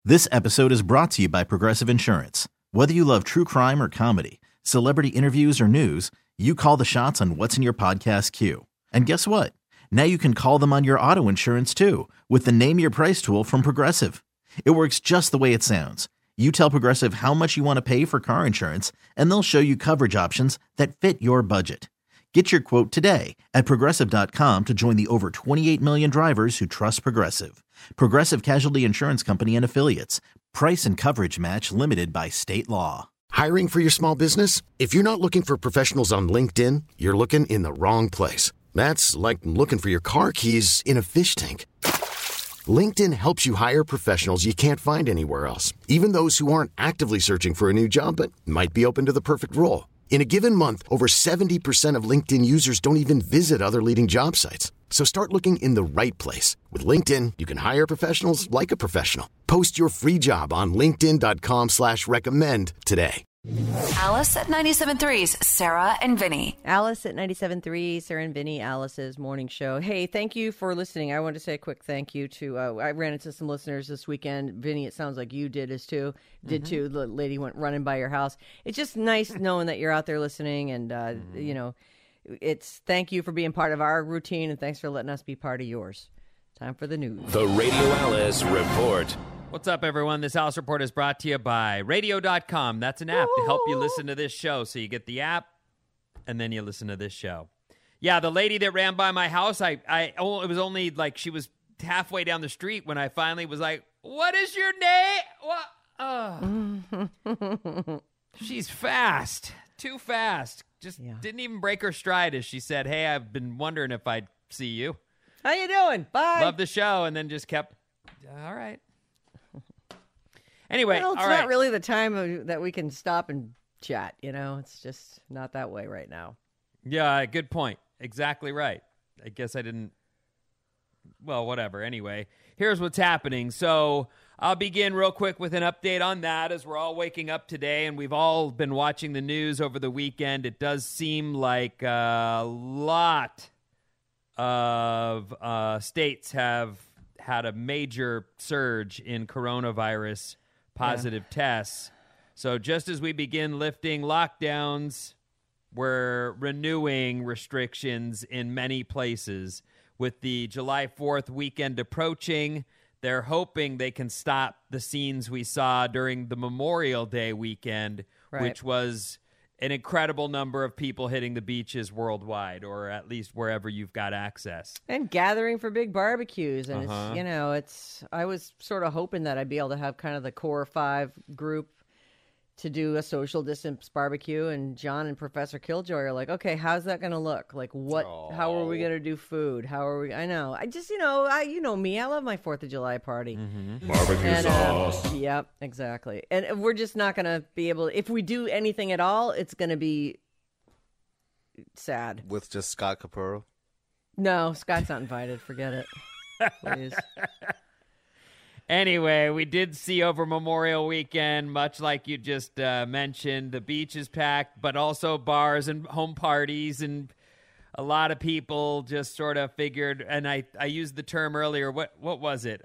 This episode is brought to you by Progressive Insurance. Whether you love true crime or comedy, celebrity interviews or news, you call the shots on what's in your podcast queue. And guess what? Now you can call them on your auto insurance too with the Name Your Price tool from Progressive. It works just the way it sounds. You tell Progressive how much you want to pay for car insurance, and they'll show you coverage options that fit your budget. Get your quote today at Progressive.com to join the over 28 million drivers who trust Progressive. Progressive Casualty Insurance Company and Affiliates. Price and coverage match limited by state law. Hiring for your small business? If you're not looking for professionals on LinkedIn, you're looking in the wrong place. That's like looking for your car keys in a fish tank. LinkedIn helps you hire professionals you can't find anywhere else, even those who aren't actively searching for a new job but might be open to the perfect role. In a given month, over 70% of LinkedIn users don't even visit other leading job sites. So start looking in the right place. With LinkedIn, you can hire professionals like a professional. Post your free job on linkedin.com/recommend today. Alice at 97.3's Sarah and Vinny. Alice at 97.3, Sarah and Vinny, Alice's morning show. Hey, thank you for listening. I want to say a quick thank you to, I ran into some listeners this weekend. Vinny, it sounds like you did too. The lady went running by your house. It's just nice knowing that you're out there listening, and, you know, it's thank you for being part of our routine, and thanks for letting us be part of yours. Time for the news. The Radio Alice Report. What's up, everyone? This Alice Report is brought to you by Radio.com. That's an app to help you listen to this show. So you get the app, and then you listen to this show. Yeah, the lady that ran by my house, it was only like she was halfway down the street when I finally was like, what is your name? What? She's fast. Too fast. Just didn't even break her stride as she said, hey, I've been wondering if I'd see you. How you doing? Bye. Love the show. And then just kept, all right. Anyway, well, it's all not right. really the time that we can stop and chat, you know? It's just not that way right now. Yeah, good point. Exactly right. I guess I didn't... Well, whatever. Anyway, here's what's happening. So I'll begin real quick with an update on that as we're all waking up today, and we've all been watching the news over the weekend. It does seem like a lot of states have had a major surge in coronavirus positive tests. So just as we begin lifting lockdowns, we're renewing restrictions in many places. With the July 4th weekend approaching, they're hoping they can stop the scenes we saw during the Memorial Day weekend, which was an incredible number of people hitting the beaches worldwide, or at least wherever you've got access. And gathering for big barbecues. And it's, you know, I was sort of hoping that I'd be able to have kind of the core 5 group to do a social distance barbecue. And John and Professor Killjoy are like, okay, how's that going to look? Like how are we going to do food? I know. I just, you know me, I love my 4th of July party. Barbecue sauce. Yep, exactly. And we're just not going to be able, if we do anything at all, it's going to be sad. With just Scott Capurro? No, Scott's not invited. Forget it. Please. Anyway, we did see over Memorial Weekend, much like you just mentioned, the beach is packed, but also bars and home parties, and a lot of people just sort of figured, and I used the term earlier, what was it?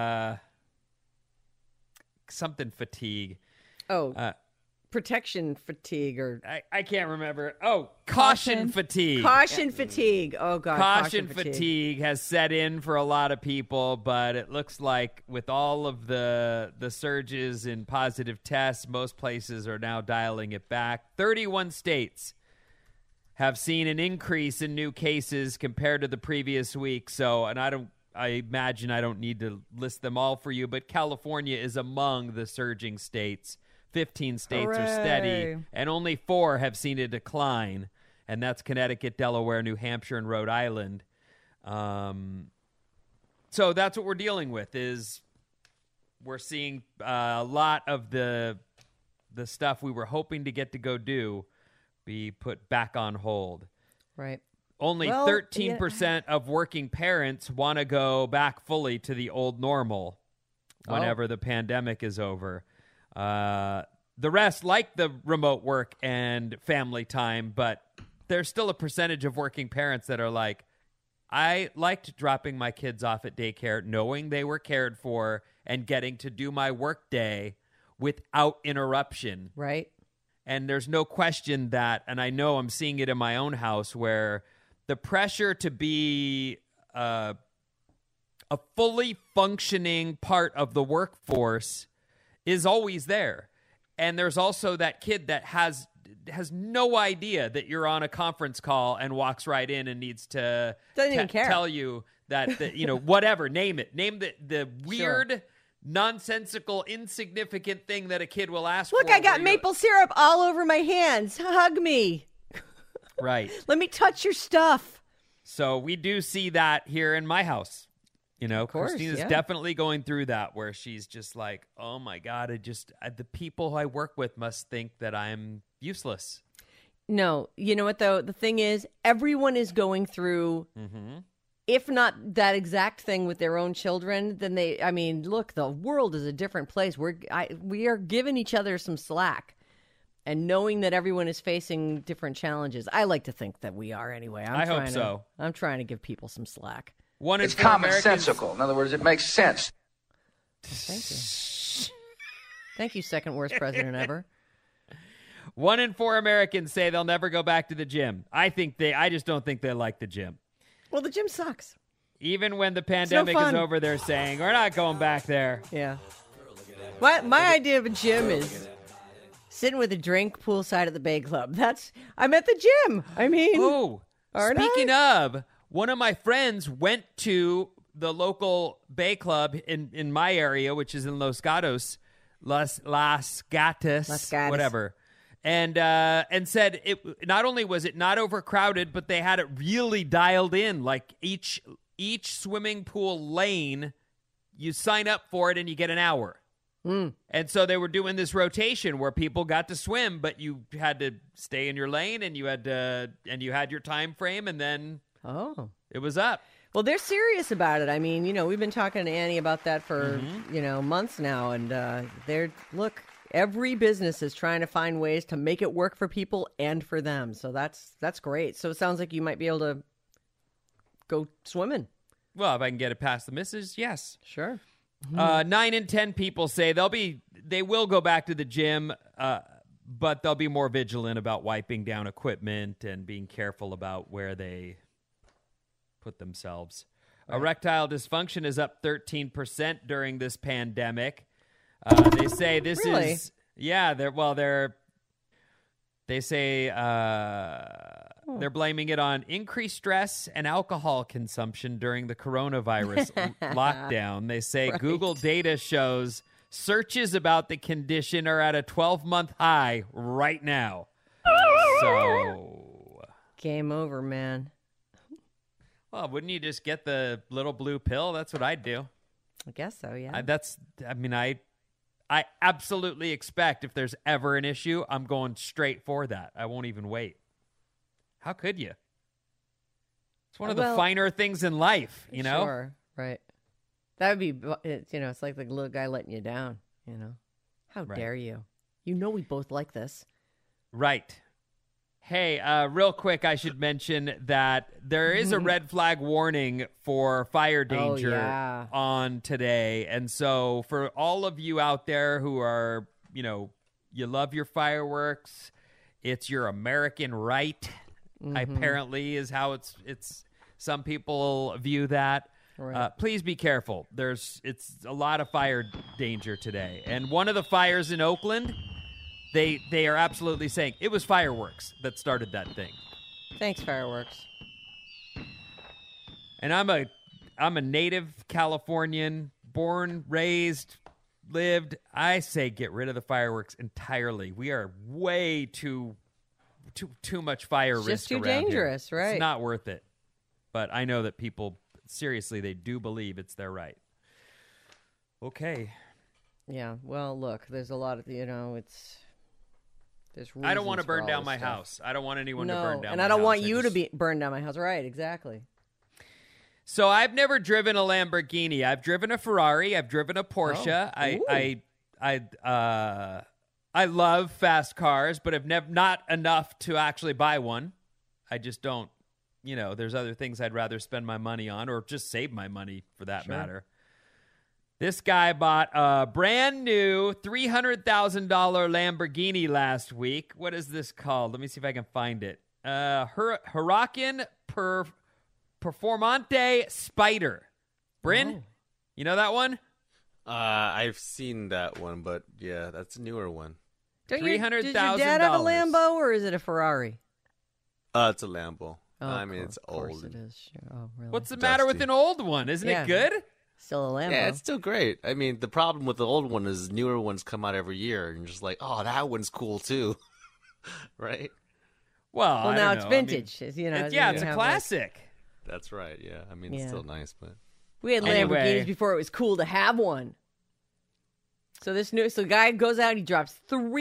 Something fatigue. Protection fatigue, or I can't remember. Oh, caution fatigue. Caution fatigue. Oh, God. Caution fatigue has set in for a lot of people, but it looks like with all of the surges in positive tests, most places are now dialing it back. 31 states have seen an increase in new cases compared to the previous week. So, and I imagine I don't need to list them all for you, but California is among the surging states. 15 states are steady, and only 4 have seen a decline, and that's Connecticut, Delaware, New Hampshire, and Rhode Island. So that's what we're dealing with, is we're seeing a lot of the stuff we were hoping to get to go do be put back on hold. Right. Only 13% of working parents want to go back fully to the old normal whenever the pandemic is over. The rest like the remote work and family time, but there's still a percentage of working parents that are like, I liked dropping my kids off at daycare knowing they were cared for and getting to do my work day without interruption. Right. And there's no question that, and I know I'm seeing it in my own house, where the pressure to be a fully functioning part of the workforce is always there. And there's also that kid that has no idea that you're on a conference call and walks right in and needs to Doesn't even care. tell you that, whatever, name it. Name the weird, Sure. nonsensical, insignificant thing that a kid will ask for. Look, I got where you're- maple syrup all over my hands. Hug me. Right. Let me touch your stuff. So we do see that here in my house. course, Christina's yeah. definitely going through that, where she's just like, oh my God, the people I work with must think that I'm useless. No, you know what, though? The thing is, everyone is going through, if not that exact thing with their own children, then look, the world is a different place. We are giving each other some slack. And knowing that everyone is facing different challenges. I like to think that we are anyway. I hope so. I'm trying to give people some slack. It's commonsensical. In other words, it makes sense. Thank you. Thank you, second worst president ever. 1 in 4 Americans say they'll never go back to the gym. I just don't think they like the gym. Well, the gym sucks. Even when the pandemic is fun. over, they're saying, we're not going back there. Yeah. My idea of a gym is sitting with a drink poolside at the Bay Club. I'm at the gym. Oh, aren't speaking of, one of my friends went to the local Bay Club in my area, which is in Los Gatos, whatever. And said it not only was it not overcrowded, but they had it really dialed in. Like each swimming pool lane, you sign up for it and you get an hour. And so they were doing this rotation where people got to swim, but you had to stay in your lane and you had your time frame, and then it was up. Well, they're serious about it. We've been talking to Annie about that for, months now. And every business is trying to find ways to make it work for people and for them. So that's great. So it sounds like you might be able to go swimming. Well, if I can get it past the missus, yes. Sure. 9 in 10 people say they will go back to the gym, but they'll be more vigilant about wiping down equipment and being careful about where they put themselves. Right. Erectile dysfunction is up 13% during this pandemic. They say this really? is they say they're blaming it on increased stress and alcohol consumption during the coronavirus lockdown. They say right. Google data shows searches about the condition are at a 12-month high right now. So game over, man. Well, wouldn't you just get the little blue pill? That's what I'd do. I guess so, yeah. I absolutely expect if there's ever an issue, I'm going straight for that. I won't even wait. How could you? It's one of the finer things in life, you know? Sure, right. That would be, it's like the little guy letting you down, How dare you? We both like this. Right. Hey, real quick, I should mention that there is a red flag warning for fire danger on today. And so for all of you out there who are, you love your fireworks, it's your American right, apparently is how it's some people view that. Right. Please be careful. It's a lot of fire danger today. And one of the fires in Oakland, They are absolutely saying it was fireworks that started that thing. Thanks, fireworks. And I'm a native Californian, born, raised, lived. I say get rid of the fireworks entirely. We are way too much fire risk. Just too around dangerous, here. right? It's not worth it. But I know that people seriously they do believe it's their right. Okay. Yeah. Well, look, there's a lot of I don't want to burn down my house. I don't want anyone to burn down my house. And I don't want you to burn down my house. Right, exactly. So I've never driven a Lamborghini. I've driven a Ferrari. I've driven a Porsche. I love fast cars, but I've not enough to actually buy one. I just don't, there's other things I'd rather spend my money on or just save my money for that matter. This guy bought a brand new $300,000 Lamborghini last week. What is this called? Let me see if I can find it. Huracan Performante Spider. Bryn, you know that one? I've seen that one, but yeah, that's a newer one. Does your dad have a Lambo or is it a Ferrari? It's a Lambo. Oh, I mean, it's old. Of course it is. Sure. Oh, really? What's the matter with an old one? Isn't it good? Still a Lambo. Yeah, it's still great. I mean, the problem with the old one is newer ones come out every year, and you're just like, oh, that one's cool too, right? Well, now it's vintage. I mean, it's a classic. That's right. Yeah, I mean, it's still nice, but we had Lamborghinis before it was cool to have one. So the guy goes out, he drops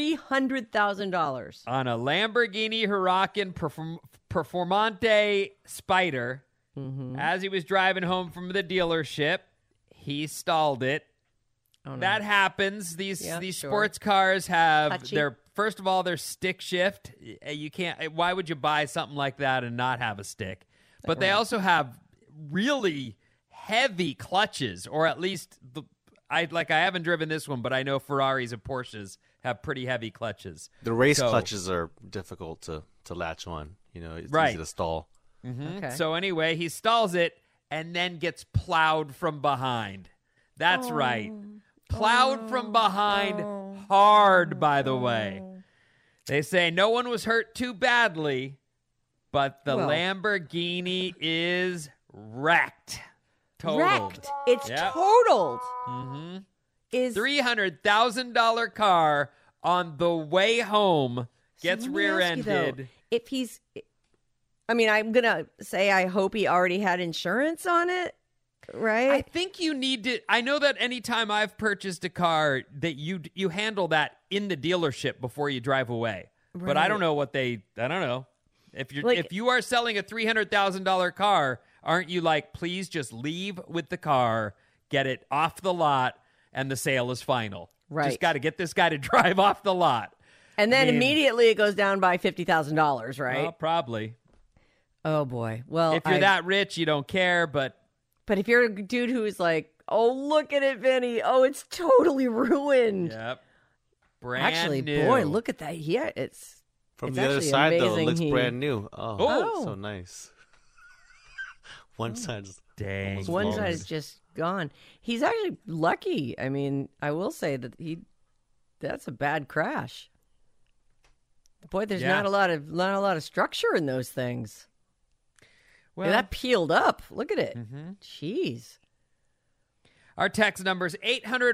$300,000 on a Lamborghini Huracan Performante Spider. Mm-hmm. As he was driving home from the dealership, he stalled it. Oh, no. That happens. These sports cars have first of all, they're stick shift. You can't. Why would you buy something like that and not have a stick? But they also have really heavy clutches, or at least I haven't driven this one, but I know Ferraris and Porsches have pretty heavy clutches. The race clutches are difficult to latch on. You know, it's easy to stall. Mm-hmm. Okay. So anyway, he stalls it and then gets plowed from behind. That's right. Plowed from behind hard, by the way. They say no one was hurt too badly, but the Lamborghini is wrecked. Totaled. Wrecked. It's totaled. Mm-hmm. Is $300,000 car on the way home gets rear-ended. If he's... I mean, I'm going to say I hope he already had insurance on it, right? I think you need to... I know that anytime I've purchased a car, that you handle that in the dealership before you drive away. Right. But I don't know I don't know. If you are selling a $300,000 car, aren't you like, please just leave with the car, get it off the lot, and the sale is final? Right. Just got to get this guy to drive off the lot. And then immediately it goes down by $50,000, right? Well, probably. Oh, boy. Well, if you're that rich, you don't care, but if you're a dude who is like, oh, look at it, Vinny. Oh, it's totally ruined. Yep. Brand new. Boy, look at that. Yeah, it's from the other side, though, it looks brand new. Oh, so nice. One side's one side is just gone. He's actually lucky. I mean, I will say that that's a bad crash. Boy, there's not a lot of structure in those things. Well, that peeled up. Look at it. Mm-hmm. Jeez. Our text number is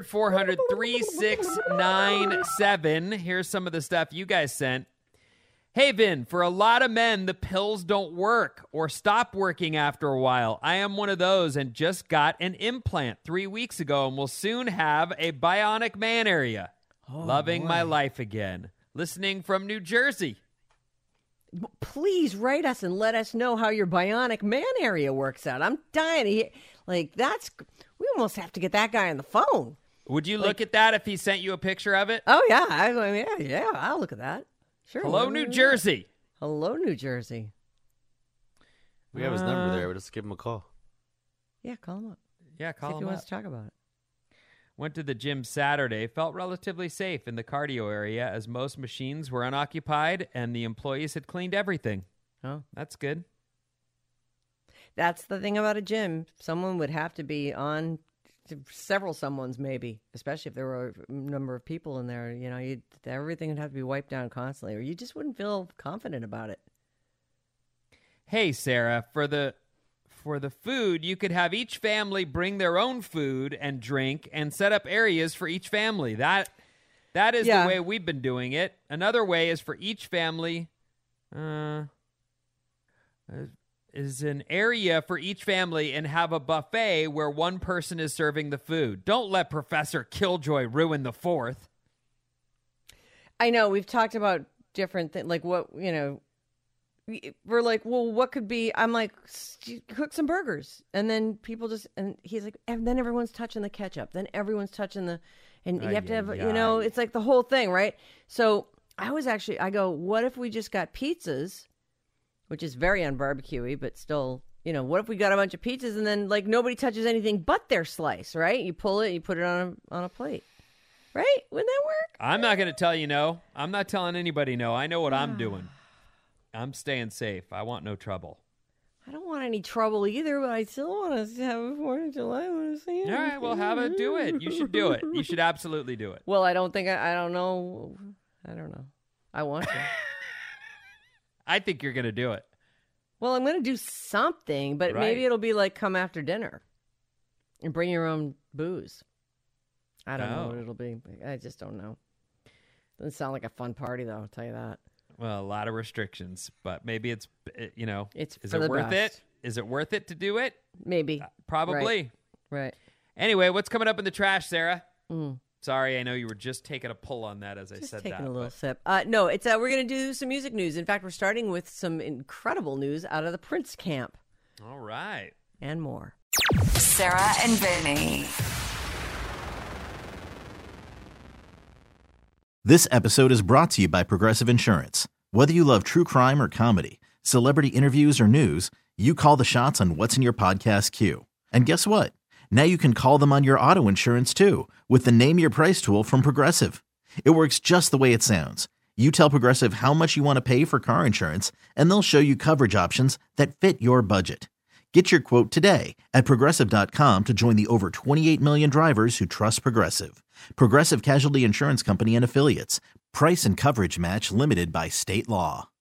800-400-3697. Here's some of the stuff you guys sent. Hey, Vin, for a lot of men, the pills don't work or stop working after a while. I am one of those and just got an implant 3 weeks ago and will soon have a bionic man area. Loving my life again. Listening from New Jersey. Please write us and let us know how your bionic man area works out. I'm dying to hear. We almost have to get that guy on the phone. Would you look at that if he sent you a picture of it? Oh, yeah. I'll look at that. Sure. Hello, New Jersey. Hello, New Jersey. We have his number there. We'll just give him a call. Yeah, call him up. Yeah, call him up. If he wants to talk about it. Went to the gym Saturday. Felt relatively safe in the cardio area as most machines were unoccupied and the employees had cleaned everything. Oh, that's good. That's the thing about a gym. Someone would have to be on, several someones maybe, especially if there were a number of people in there. You know, everything would have to be wiped down constantly, or you just wouldn't feel confident about it. Hey, Sarah, for the food, you could have each family bring their own food and drink and set up areas for each family. That is the way we've been doing it. Another way is for each family is an area for each family and have a buffet where one person is serving the food. Don't let Professor Killjoy ruin the fourth. I know. We've talked about different things, like what, we're like, well, what could be? I'm like, cook some burgers. And then people and he's like, and then everyone's touching the ketchup. Then everyone's touching and you have to have, it's like the whole thing, right? So I go, what if we just got pizzas, which is very unbarbecue-y, but still what if we got a bunch of pizzas and then like nobody touches anything but their slice, right? You pull it, you put it on a plate, right? Wouldn't that work? I'm not going to tell you no. I'm not telling anybody no. I know what I'm doing. I'm staying safe. I want no trouble. I don't want any trouble either, but I still want to have a 4th of July. I want to see it. All right, well, have it. Do it. You should do it. You should absolutely do it. Well, I don't think I don't know. I don't know. I want to. I think you're going to do it. Well, I'm going to do something, but maybe it'll be like come after dinner and bring your own booze. I don't know what it'll be. I just don't know. Doesn't sound like a fun party, though, I'll tell you that. Well, a lot of restrictions, but maybe it's is it worth it? Is it worth it to do it? Maybe. Probably. Right. Anyway, what's coming up in the trash, Sarah? Sorry, I know you were just taking a pull on that as I said that. Just taking a little sip. No, it's we're going to do some music news. In fact, we're starting with some incredible news out of the Prince camp. All right. And more. Sarah and Vinny. This episode is brought to you by Progressive Insurance. Whether you love true crime or comedy, celebrity interviews or news, you call the shots on what's in your podcast queue. And guess what? Now you can call them on your auto insurance too with the Name Your Price tool from Progressive. It works just the way it sounds. You tell Progressive how much you want to pay for car insurance, and they'll show you coverage options that fit your budget. Get your quote today at Progressive.com to join the over 28 million drivers who trust Progressive. Progressive Casualty Insurance Company and Affiliates. Price and coverage match limited by state law.